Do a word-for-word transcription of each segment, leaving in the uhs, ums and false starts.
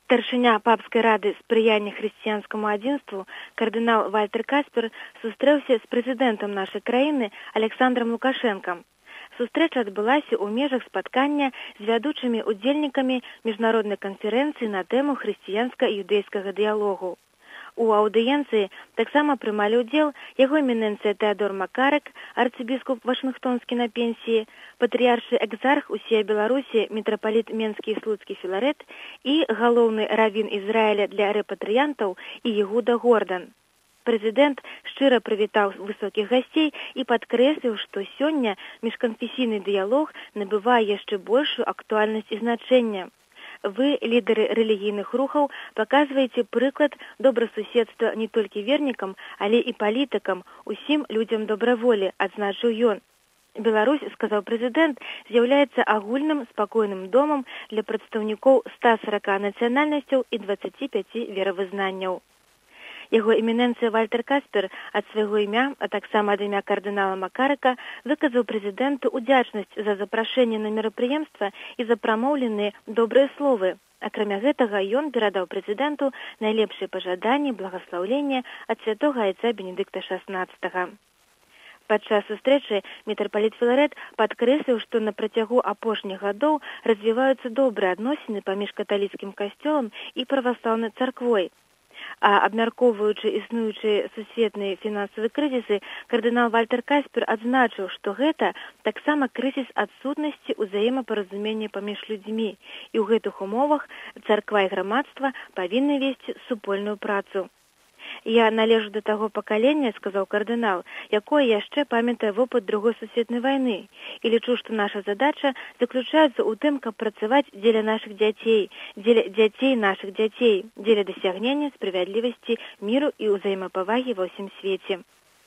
Старшыня папскай рады спрыяння хрысціянскаму адзінству кардынал Вальтер Каспер сустрэўся з прэзідэнтам нашай краіны Александром Лукашэнкам. Сустрэча адбылася ў межах спаткання з вядучымі удзельнікамі міжнароднай канферэнцыі на тэму хрысціянска-юдэйскага дыялогу. У аўдыенцыі таксама прымалі ўдзел яго эмінэнцыя Тэадор Макарык, арцыбіскуп Вашынгтонскі на пенсіі, патрыяршы экзарх усей Беларусі мітрапаліт Менскі і Слуцкі Філарэт і галоўны равін Ізраіля для рэпатрыянтаў Ігуда Гордан. Прэзідэнт шчыра прывітаў высокіх гасцей і падкрэсліў, што сёння міжканфесійны дыялог набывае яшчэ большую актуальнасць і значэнне. Вы, лідары рэлігійных рухаў, паказваеце прыклад добрасуседства не толькі вернікам, але і палітыкам, усім людзям добраволі, адзначыў ён. Беларусь, сказаў прэзідэнт, з'яўляецца агульным спакойным домам для прадстаўнікоў ста сорока нацыянальнасцяў і дваццаці пяці веравызнанняў. Яго эмінэнцыя Вальтер Каспер ад свайго імя, а таксама ад імя кардынала Макарыка, выказаў прэзідэнту ўдзячнасць за запрашэнне на мерапрыемства і за прамоўленыя добрыя словы. Акрамя гэтага, ён перадаў прэзідэнту найлепшыя пажаданні, благаслаўлення ад святога айца Бенедыкта шаснаццатага. Падчас сустрэчы мітрапаліт Філарэт падкрэсліў, што на працягу апошніх гадоў развіваюцца добрыя адносіны паміж каталіцкім касцёлам і праваслаўнай царквой. А абмяркоўваючы існуючыя сусветныя фінансавыя крызісы, кардынал Вальтер Каспер адзначыў, што гэта таксама крызіс адсутнасці ўзаемапаразумення паміж людзьмі, і ў гэтых умовах царква і грамадства павінны весці супольную працу. «Я належу да таго пакалення, — сказаў кардынал, — якое яшчэ памятае вопыт другой сусветнай вайны, і лічу, што наша задача заключаецца ў тым, каб працаваць дзеля нашых дзяцей, дзеля дзяцей нашых дзяцей, дзеля дасягнення справядлівасці, міру і ўзаемапавагі ва ўсім свеце».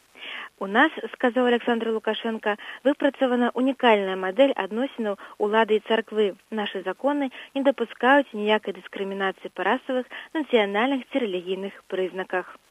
У нас, сказаў Александр Лукашенко, выпрацавана унікальная мадэль адносінаў улады і царквы. Нашы законы не дапускаюць ніякай дыскрымінацыі па расавых, нацыянальных ці рэлігійных прызнаках.